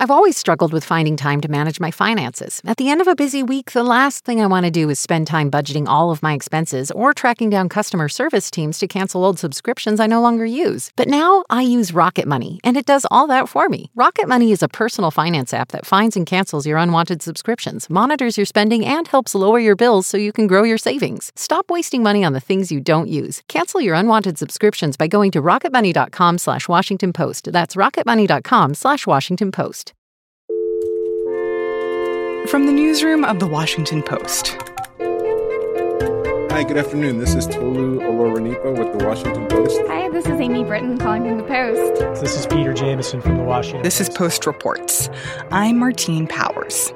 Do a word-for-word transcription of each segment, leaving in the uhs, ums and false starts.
I've always struggled with finding time to manage my finances. At the end of a busy week, the last thing I want to do is spend time budgeting all of my expenses or tracking down customer service teams to cancel old subscriptions I no longer use. But now I use Rocket Money, and it does all that for me. Rocket Money is a personal finance app that finds and cancels your unwanted subscriptions, monitors your spending, and helps lower your bills so you can grow your savings. Stop wasting money on the things you don't use. Cancel your unwanted subscriptions by going to rocketmoney.com slash Washington Post. That's rocketmoney.com slash Washington Post. From the newsroom of The Washington Post. Hi, good afternoon. This is Tolu Olorunipa with The Washington Post. Hi, this is Amy Britton calling from The Post. This is Peter Jameson from The Washington This Post. is Post Reports. I'm Martine Powers.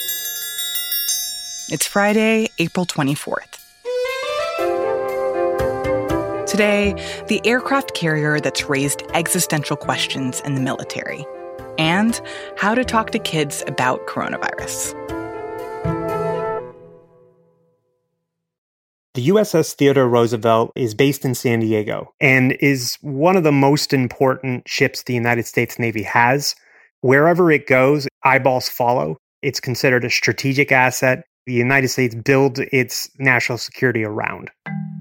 It's Friday, April twenty-fourth. Today, the aircraft carrier that's raised existential questions in the military, and how to talk to kids about coronavirus. The U S S Theodore Roosevelt is based in San Diego and is one of the most important ships the United States Navy has. Wherever it goes, eyeballs follow. It's considered a strategic asset. The United States builds its national security around.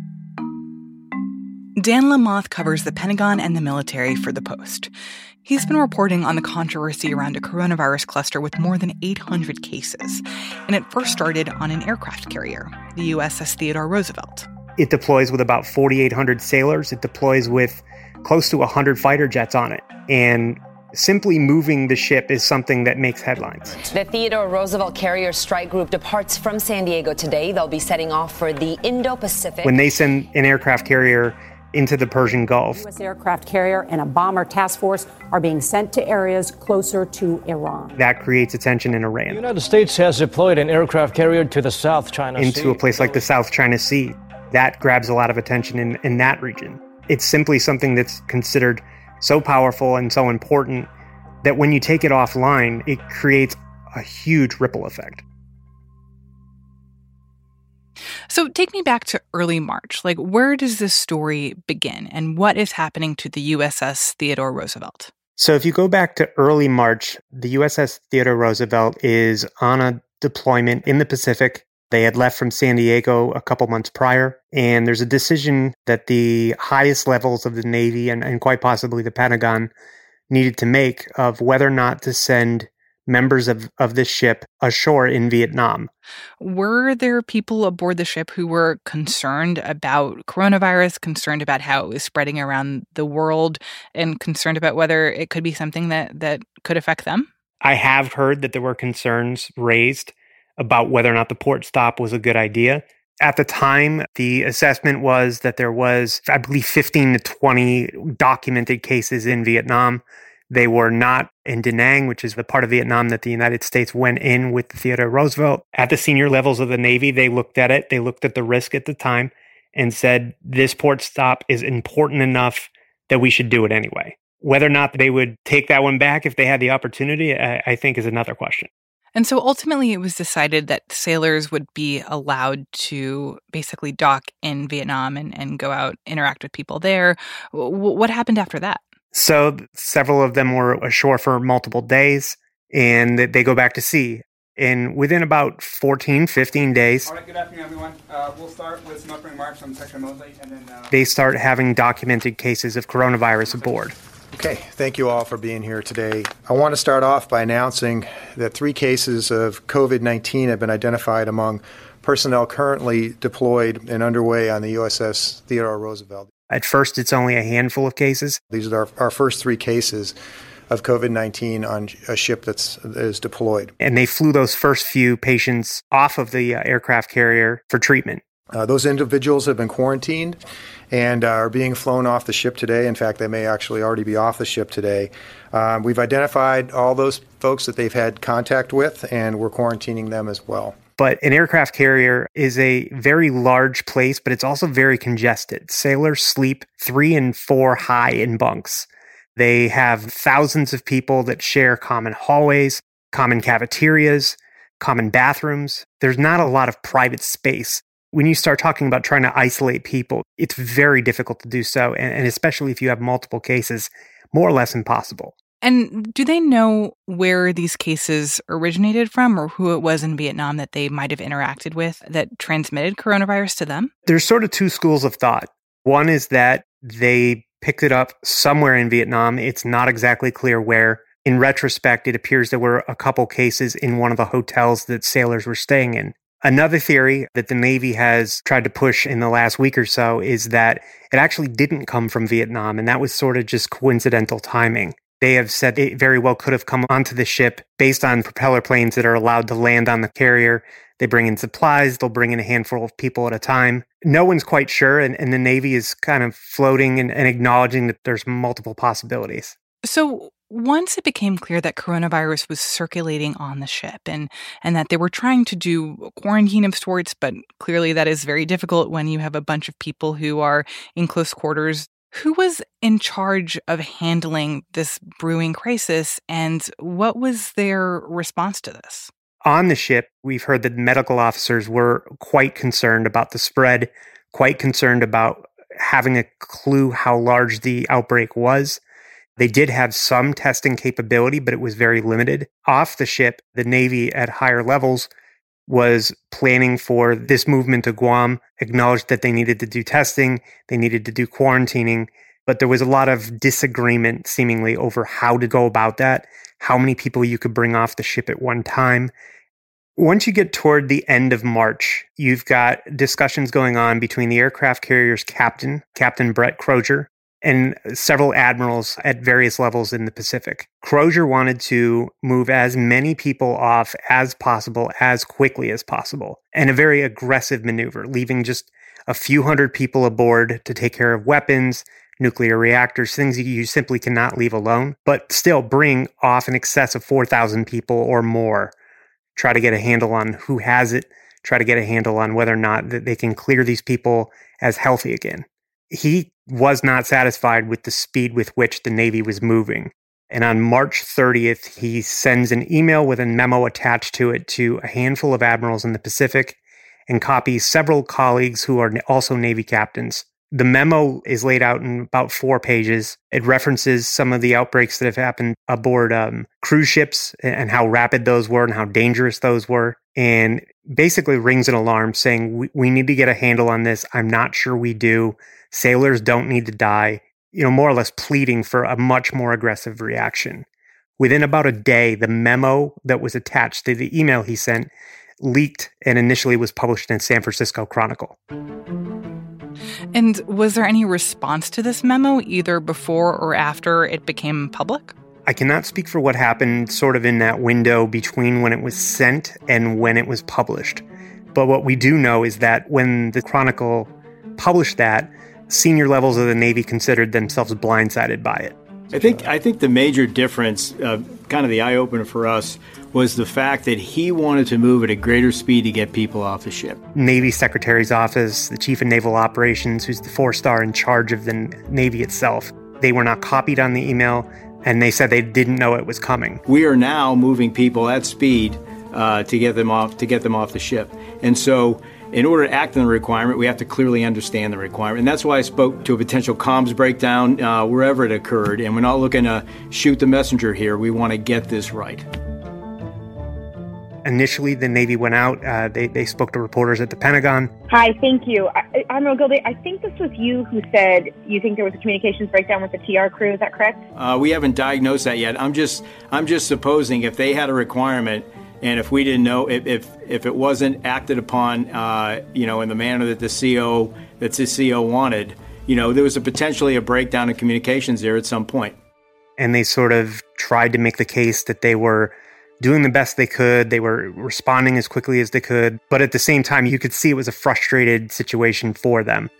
Dan Lamothe covers the Pentagon and the military for The Post. He's been reporting on the controversy around a coronavirus cluster with more than eight hundred cases. And it first started on an aircraft carrier, the U S S Theodore Roosevelt. It deploys with about forty-eight hundred sailors. It deploys with close to one hundred fighter jets on it. And simply moving the ship is something that makes headlines. The Theodore Roosevelt Carrier Strike Group departs from San Diego today. They'll be setting off for the Indo-Pacific. When they send an aircraft carrier into the Persian Gulf, U S aircraft carrier and a bomber task force are being sent to areas closer to Iran. that creates attention in Iran. The United States has deployed an aircraft carrier to the South China Sea. Into a place like the South China Sea. That grabs a lot of attention in, in that region. It's simply something that's considered so powerful and so important that when you take it offline, it creates a huge ripple effect. So take me back to early March. Like, where does this story begin, and what is happening to the U S S Theodore Roosevelt? So if you go back to early March, the U S S Theodore Roosevelt is on a deployment in the Pacific. They had left from San Diego a couple months prior, and there's a decision that the highest levels of the Navy and, and quite possibly the Pentagon needed to make of whether or not to send members of, of this ship ashore in Vietnam. Were there people aboard the ship who were concerned about coronavirus, concerned about how it was spreading around the world, and concerned about whether it could be something that, that could affect them? I have heard that there were concerns raised about whether or not the port stop was a good idea. At the time, the assessment was that there was, I believe, fifteen to twenty documented cases in Vietnam. They were not in Da Nang, which is the part of Vietnam that the United States went in with the Theodore Roosevelt. At the senior levels of the Navy, they looked at it. They looked at the risk at the time and said, this port stop is important enough that we should do it anyway. Whether or not they would take that one back if they had the opportunity, I, I think is another question. And so ultimately it was decided that sailors would be allowed to basically dock in Vietnam and, and go out, interact with people there. W- what happened after that? So several of them were ashore for multiple days, and they go back to sea. And within about fourteen, fifteen days, All right, good afternoon, everyone. Uh, we'll start with some opening remarks from Secretary Mosley, and then uh... they start having documented cases of coronavirus aboard. Okay, thank you all for being here today. I want to start off by announcing that three cases of covid nineteen have been identified among personnel currently deployed and underway on the U S S Theodore Roosevelt. At first, it's only a handful of cases. These are our, our first three cases of covid nineteen on a ship that's, that is deployed. And they flew those first few patients off of the uh, aircraft carrier for treatment. Uh, those individuals have been quarantined and uh, are being flown off the ship today. In fact, they may actually already be off the ship today. Um, we've identified all those folks that they've had contact with, and we're quarantining them as well. But an aircraft carrier is a very large place, but it's also very congested. Sailors sleep three and four high in bunks. They have thousands of people that share common hallways, common cafeterias, common bathrooms. There's not a lot of private space. When you start talking about trying to isolate people, it's very difficult to do so, and, and especially if you have multiple cases, more or less impossible. And do they know where these cases originated from or who it was in Vietnam that they might have interacted with that transmitted coronavirus to them? There's sort of two schools of thought. One is that they picked it up somewhere in Vietnam. It's not exactly clear where. In retrospect, it appears there were a couple cases in one of the hotels that sailors were staying in. Another theory that the Navy has tried to push in the last week or so is that it actually didn't come from Vietnam, and that was sort of just coincidental timing. They have said it very well could have come onto the ship based on propeller planes that are allowed to land on the carrier. They bring in supplies. They'll bring in a handful of people at a time. No one's quite sure, and, and the Navy is kind of floating and, and acknowledging that there's multiple possibilities. So once it became clear that coronavirus was circulating on the ship and, and that they were trying to do quarantine of sorts, but clearly that is very difficult when you have a bunch of people who are in close quarters, who was in charge of handling this brewing crisis, and what was their response to this? On the ship, we've heard that medical officers were quite concerned about the spread, quite concerned about having a clue how large the outbreak was. They did have some testing capability, but it was very limited. Off the ship, the Navy at higher levels was planning for this movement to Guam, acknowledged that they needed to do testing, they needed to do quarantining, but there was a lot of disagreement seemingly over how to go about that, how many people you could bring off the ship at one time. Once you get toward the end of March, you've got discussions going on between the aircraft carrier's captain, Captain Brett Crozier, and several admirals at various levels in the Pacific. Crozier wanted to move as many people off as possible, as quickly as possible, and a very aggressive maneuver, leaving just a few hundred people aboard to take care of weapons, nuclear reactors, things you simply cannot leave alone, but still bring off in excess of four thousand people or more. Try to get a handle on who has it, try to get a handle on whether or not that they can clear these people as healthy again. He was not satisfied with the speed with which the Navy was moving. And on March thirtieth, he sends an email with a memo attached to it to a handful of admirals in the Pacific and copies several colleagues who are also Navy captains. The memo is laid out in about four pages. It references some of the outbreaks that have happened aboard um, cruise ships and how rapid those were and how dangerous those were. And basically rings an alarm saying, we, we need to get a handle on this. I'm not sure we do. Sailors don't need to die, you know, more or less pleading for a much more aggressive reaction. Within about a day, the memo that was attached to the email he sent leaked and initially was published in San Francisco Chronicle. And was there any response to this memo, either before or after it became public? I cannot speak for what happened sort of in that window between when it was sent and when it was published. But what we do know is that when the Chronicle published that, senior levels of the Navy considered themselves blindsided by it. I think I think the major difference, uh, kind of the eye-opener for us, was the fact that he wanted to move at a greater speed to get people off the ship. Navy Secretary's office, the Chief of Naval Operations, who's the four-star in charge of the Navy itself, they were not copied on the email, and they said they didn't know it was coming. We are now moving people at speed uh, to get them off to get them off the ship, and so in order to act on the requirement, we have to clearly understand the requirement. And that's why I spoke to a potential comms breakdown uh, wherever it occurred. And we're not looking to shoot the messenger here. We want to get this right. Initially, the Navy went out. Uh, they, they spoke to reporters at the Pentagon. Hi, thank you. I, Admiral Gilday, I think this was you who said you think there was a communications breakdown with the T R crew. Is that correct? Uh, we haven't diagnosed that yet. I'm just I'm just supposing if they had a requirement, and if we didn't know, if if, if it wasn't acted upon, uh, you know, in the manner that the C O that the C O wanted, you know, there was a potentially a breakdown in communications there at some point. And they sort of tried to make the case that they were doing the best they could. They were responding as quickly as they could. But at the same time, you could see it was a frustrated situation for them.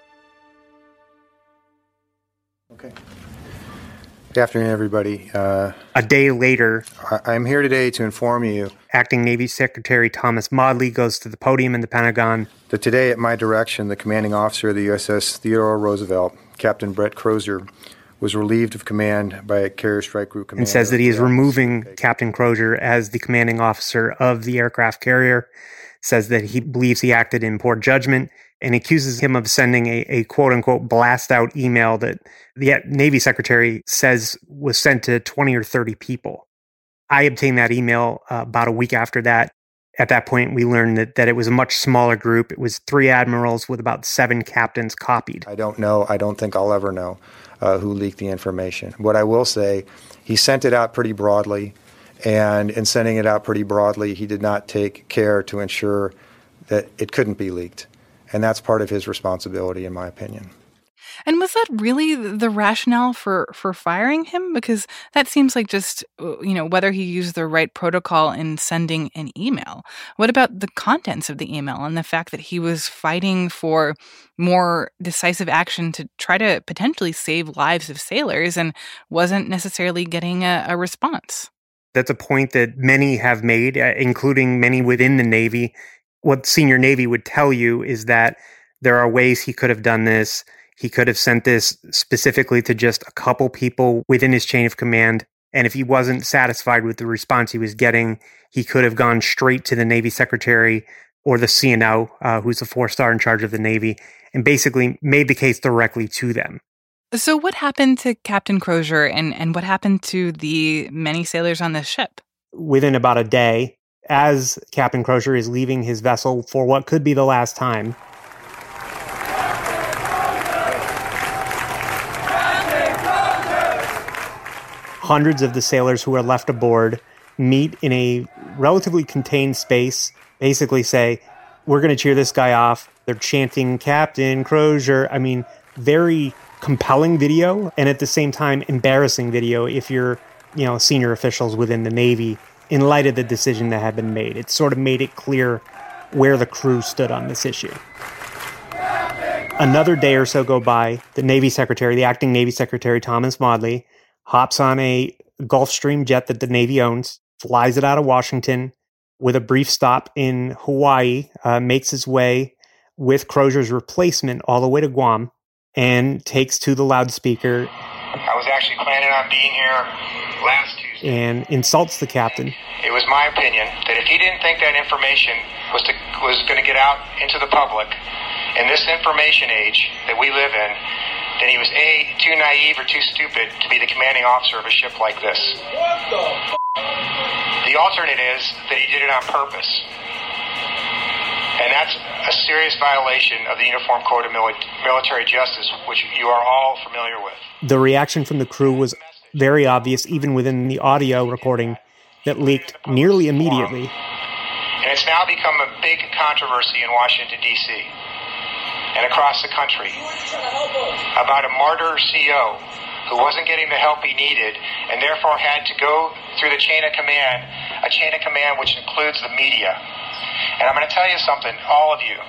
Okay. Good afternoon, everybody. Uh, a day later, I'm here today to inform you. Acting Navy Secretary Thomas Modly goes to the podium in the Pentagon. That today, at my direction, the commanding officer of the U S S Theodore Roosevelt, Captain Brett Crozier, was relieved of command by Carrier Strike Group Commander. And says that he is removing Captain Crozier as the commanding officer of the aircraft carrier. Says that he believes he acted in poor judgment and accuses him of sending a, a quote-unquote blast-out email that the Navy Secretary says was sent to twenty or thirty people. I obtained that email uh, about a week after that. At that point, we learned that, that it was a much smaller group. It was three admirals with about seven captains copied. I don't know. I don't think I'll ever know uh, who leaked the information. What I will say, he sent it out pretty broadly, and in sending it out pretty broadly, he did not take care to ensure that it couldn't be leaked. And that's part of his responsibility, in my opinion. And was that really the rationale for, for firing him? Because that seems like just, you know, whether he used the right protocol in sending an email. What about the contents of the email and the fact that he was fighting for more decisive action to try to potentially save lives of sailors and wasn't necessarily getting a, a response? That's a point that many have made, uh, including many within the Navy. What senior Navy would tell you is that there are ways he could have done this. He could have sent this specifically to just a couple people within his chain of command. And if he wasn't satisfied with the response he was getting, he could have gone straight to the Navy Secretary or the C N O, uh, who's a four-star in charge of the Navy, and basically made the case directly to them. So what happened to Captain Crozier and, and what happened to the many sailors on this ship? Within about a day, as Captain Crozier is leaving his vessel for what could be the last time, hundreds of the sailors who are left aboard meet in a relatively contained space, basically say, we're going to cheer this guy off. They're chanting, Captain Crozier. I mean, very compelling video, and at the same time, embarrassing video if you're, you know, senior officials within the Navy, in light of the decision that had been made. It sort of made it clear where the crew stood on this issue. Another day or so go by, the Navy Secretary, the acting Navy Secretary, Thomas Maudley, hops on a Gulfstream jet that the Navy owns, flies it out of Washington with a brief stop in Hawaii, uh, makes his way with Crozier's replacement all the way to Guam, and takes to the loudspeaker. I was actually planning on being here last Tuesday. And insults the captain. It was my opinion that if he didn't think that information was to, was going to get out into the public in this information age that we live in, then he was A, too naive or too stupid to be the commanding officer of a ship like this. What the f***? The alternate is that he did it on purpose. And that's a serious violation of the Uniform Code of Mil- Military Justice, which you are all familiar with. The reaction from the crew was very obvious, even within the audio recording that leaked nearly immediately. And it's now become a big controversy in Washington, D C and across the country about a martyr C O who wasn't getting the help he needed and therefore had to go through the chain of command, a chain of command which includes the media. And I'm going to tell you something, all of you.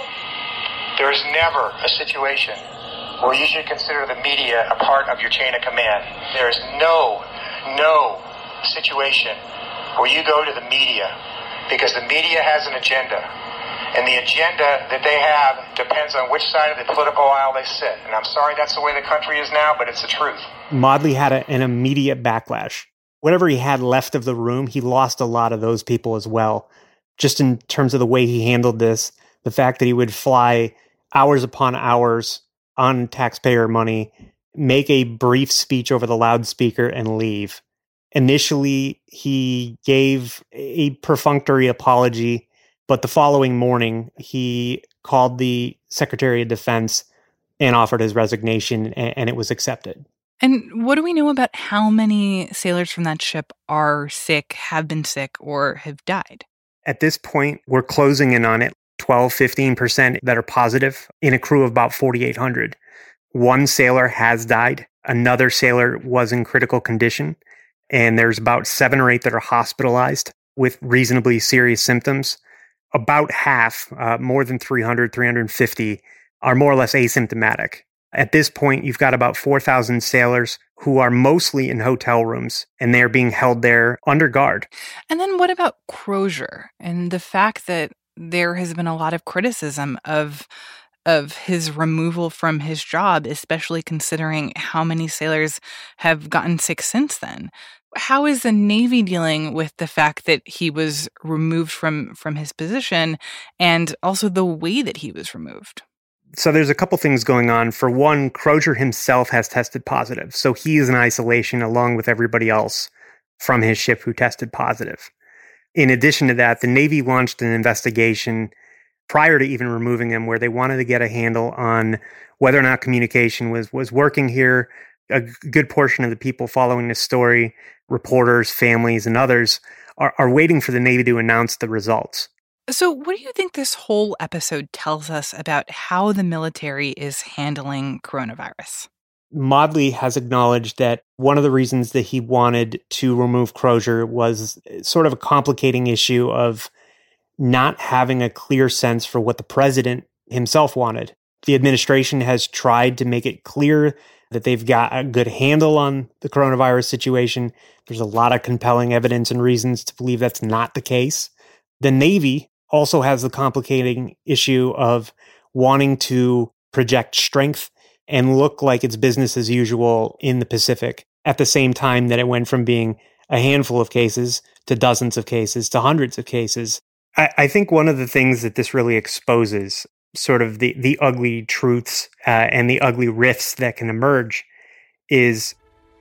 There is never a situation where you should consider the media a part of your chain of command. There is no, no situation where you go to the media because the media has an agenda. And the agenda that they have depends on which side of the political aisle they sit. And I'm sorry that's the way the country is now, but it's the truth. Maudley had a, an immediate backlash. Whatever he had left of the room, he lost a lot of those people as well. Just in terms of the way he handled this, the fact that he would fly hours upon hours on taxpayer money, make a brief speech over the loudspeaker and leave. Initially, he gave a perfunctory apology, but the following morning, he called the Secretary of Defense and offered his resignation, and, and it was accepted. And what do we know about how many sailors from that ship are sick, have been sick, or have died? At this point, we're closing in on it, twelve, fifteen percent that are positive in a crew of about forty-eight hundred. One sailor has died. Another sailor was in critical condition. And there's about seven or eight that are hospitalized with reasonably serious symptoms. About half, uh, more than three hundred, three hundred fifty, are more or less asymptomatic. At this point, you've got about four thousand sailors who are mostly in hotel rooms, and they're being held there under guard. And then what about Crozier and the fact that there has been a lot of criticism of of his removal from his job, especially considering how many sailors have gotten sick since then? how is the Navy dealing with the fact that he was removed from, from his position and also the way that he was removed? So there's a couple things going on. For one, Crozier himself has tested positive. So he is in isolation along with everybody else from his ship who tested positive. In addition to that, the Navy launched an investigation prior to even removing him where they wanted to get a handle on whether or not communication was, was working here. A good portion of the people following this story, reporters, families, and others, are, are waiting for the Navy to announce the results. So what do you think this whole episode tells us about how the military is handling coronavirus? Modly has acknowledged that one of the reasons that he wanted to remove Crozier was sort of a complicating issue of not having a clear sense for what the president himself wanted. The administration has tried to make it clear that they've got a good handle on the coronavirus situation. There's a lot of compelling evidence and reasons to believe that's not the case. The Navy also has the complicating issue of wanting to project strength and look like it's business as usual in the Pacific at the same time that it went from being a handful of cases to dozens of cases to hundreds of cases. I, I think one of the things that this really exposes, sort of the, the ugly truths uh, and the ugly rifts that can emerge, is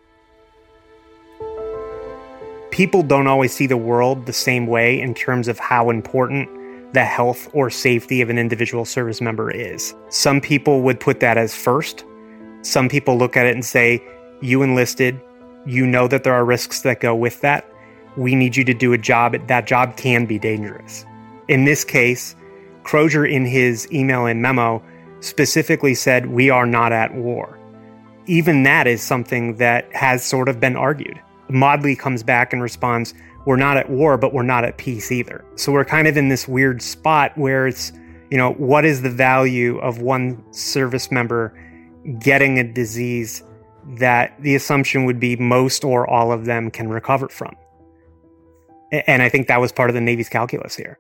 people don't always see the world the same way in terms of how important the health or safety of an individual service member is. Some people would put that as first. Some people look at it and say, you enlisted, you know that there are risks that go with that. We need you to do a job. That job can be dangerous. In this case, Crozier in his email and memo specifically said, we are not at war. Even that is something that has sort of been argued. Modly comes back and responds, we're not at war, but we're not at peace either. So we're kind of in this weird spot where it's, you know, what is the value of one service member getting a disease that the assumption would be most or all of them can recover from? And I think that was part of the Navy's calculus here.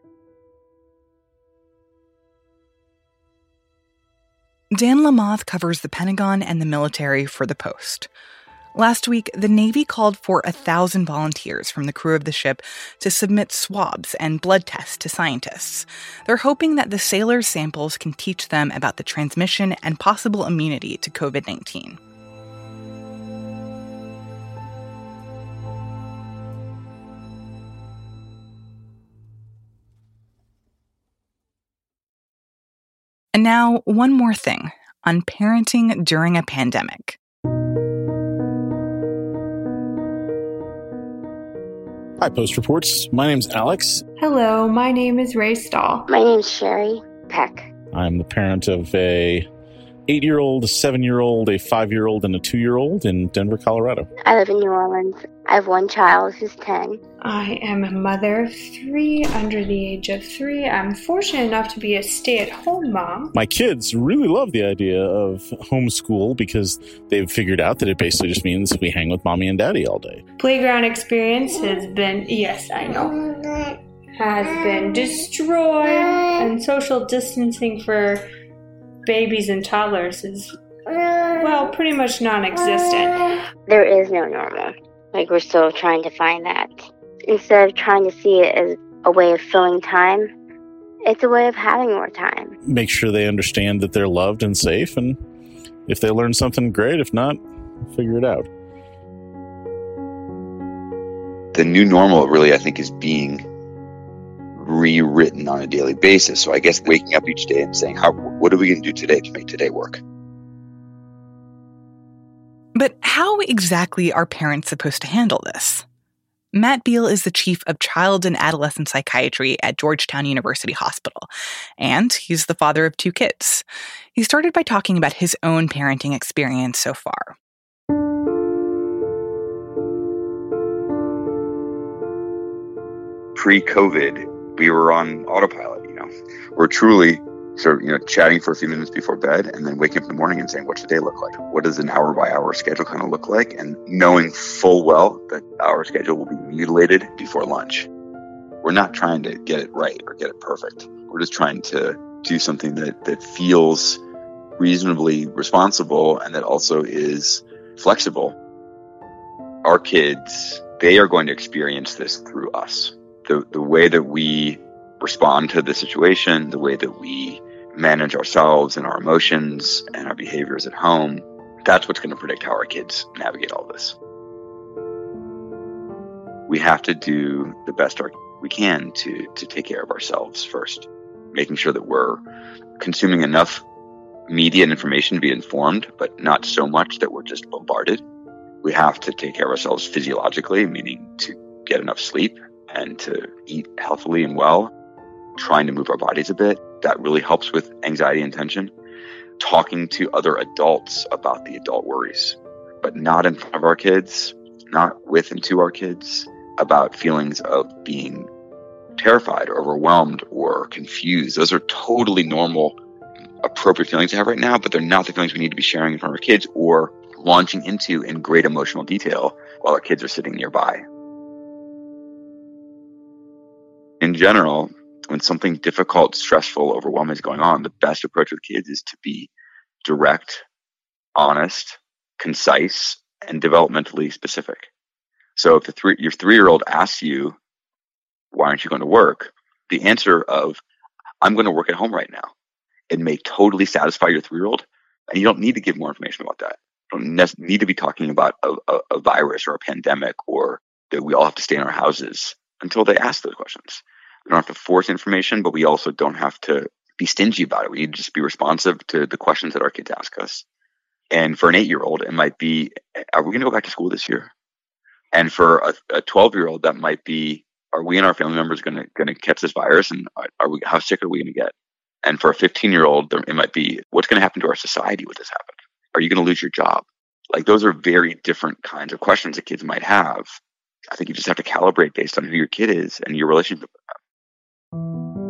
Dan Lamothe covers the Pentagon and the military for The Post. Last week, the Navy called for a thousand volunteers from the crew of the ship to submit swabs and blood tests to scientists. They're hoping that the sailors' samples can teach them about the transmission and possible immunity to covid nineteen. And now, one more thing on parenting during a pandemic. Hi, Post Reports. My name's Alex. Hello, my name is Ray Stahl. My name's Sherry Peck. I'm the parent of a eight-year-old, a seven-year-old, a five-year-old, and a two-year-old in Denver, Colorado. I live in New Orleans. I have one child who's ten. I am a mother of three under the age of three. I'm fortunate enough to be a stay-at-home mom. My kids really love the idea of homeschool because they've figured out that it basically just means we hang with mommy and daddy all day. Playground experience has been, yes, I know, has been destroyed, and social distancing for babies and toddlers is, well, pretty much non-existent. There is no normal. Like, we're still trying to find that. Instead of trying to see it as a way of filling time, it's a way of having more time. Make sure they understand that they're loved and safe, and if they learn something, great. If not, figure it out. The new normal really, I think, is being rewritten on a daily basis. So I guess waking up each day and saying, "How? What are we going to do today to make today work?" But how exactly are parents supposed to handle this? Matt Beal is the chief of child and adolescent psychiatry at Georgetown University Hospital, and he's the father of two kids. He started by talking about his own parenting experience so far. Pre-COVID, we were on autopilot, you know. We're truly sort of, you know, chatting for a few minutes before bed and then waking up in the morning and saying, what's the day look like? What does an hour by hour schedule kind of look like? And knowing full well that our schedule will be mutilated before lunch. We're not trying to get it right or get it perfect. We're just trying to do something that, that feels reasonably responsible and that also is flexible. Our kids they are going to experience this through us. The, the way that we respond to the situation, the way that we manage ourselves and our emotions and our behaviors at home, that's what's going to predict how our kids navigate all this. We have to do the best we can to, to take care of ourselves first, making sure that we're consuming enough media and information to be informed, but not so much that we're just bombarded. We have to take care of ourselves physiologically, meaning to get enough sleep and to eat healthily and well, trying to move our bodies a bit. That really helps with anxiety and tension. Talking to other adults about the adult worries, but not in front of our kids, not with and to our kids, about feelings of being terrified or overwhelmed or confused. Those are totally normal, appropriate feelings to have right now, but they're not the feelings we need to be sharing in front of our kids or launching into in great emotional detail while our kids are sitting nearby. In general, when something difficult, stressful, overwhelming is going on, the best approach with kids is to be direct, honest, concise, and developmentally specific. So if the three, your three-year-old asks you, why aren't you going to work? The answer of, I'm going to work at home right now, it may totally satisfy your three-year-old, and you don't need to give more information about that. You don't ne- need to be talking about a, a, a virus or a pandemic or that we all have to stay in our houses until they ask those questions. We don't have to force information, but we also don't have to be stingy about it. We need to just be responsive to the questions that our kids ask us. And for an eight-year-old, it might be, are we going to go back to school this year? And for a, a twelve-year-old, that might be, are we and our family members going to going to catch this virus? And are, are we? How sick are we going to get? And for a fifteen-year-old, it might be, what's going to happen to our society with this happen? Are you going to lose your job? Like, those are very different kinds of questions that kids might have. I think you just have to calibrate based on who your kid is and your relationship with them.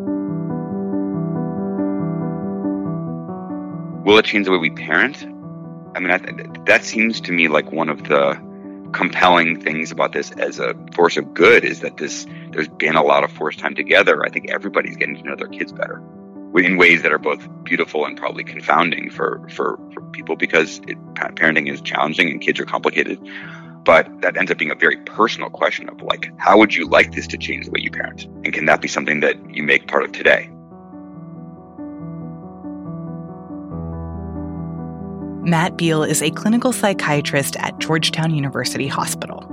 Will it change the way we parent? I mean, I, that seems to me like one of the compelling things about this as a force of good is that this there's been a lot of forced time together. I think everybody's getting to know their kids better in ways that are both beautiful and probably confounding for, for, for people because it, parenting is challenging and kids are complicated. But that ends up being a very personal question of like, how would you like this to change the way you parent? And can that be something that you make part of today? Matt Beal is a clinical psychiatrist at Georgetown University Hospital.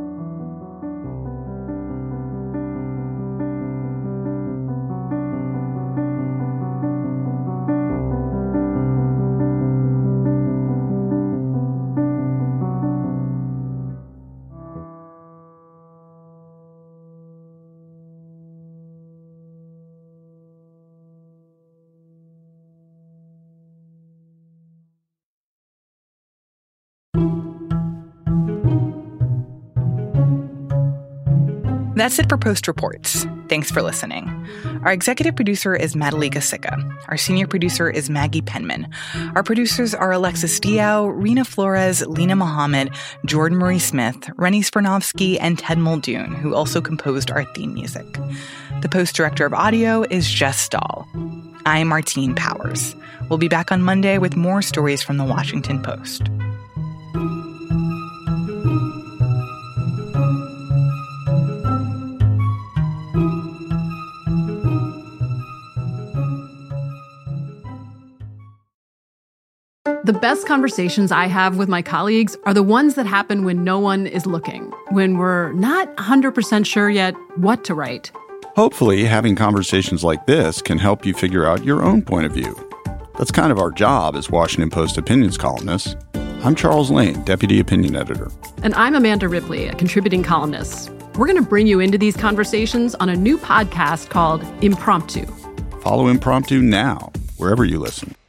That's it for Post Reports. Thanks for listening. Our executive producer is Madalika Sikka. Our senior producer is Maggie Penman. Our producers are Alexis Diao, Rena Flores, Lena Mohammed, Jordan Marie Smith, Rennie Spernovsky, and Ted Muldoon, who also composed our theme music. The Post director of audio is Jess Stahl. I'm Martine Powers. We'll be back on Monday with more stories from the Washington Post. The best conversations I have with my colleagues are the ones that happen when no one is looking, when we're not one hundred percent sure yet what to write. Hopefully, having conversations like this can help you figure out your own point of view. That's kind of our job as Washington Post opinions columnists. I'm Charles Lane, Deputy Opinion Editor. And I'm Amanda Ripley, a contributing columnist. We're going to bring you into these conversations on a new podcast called Impromptu. Follow Impromptu now, wherever you listen.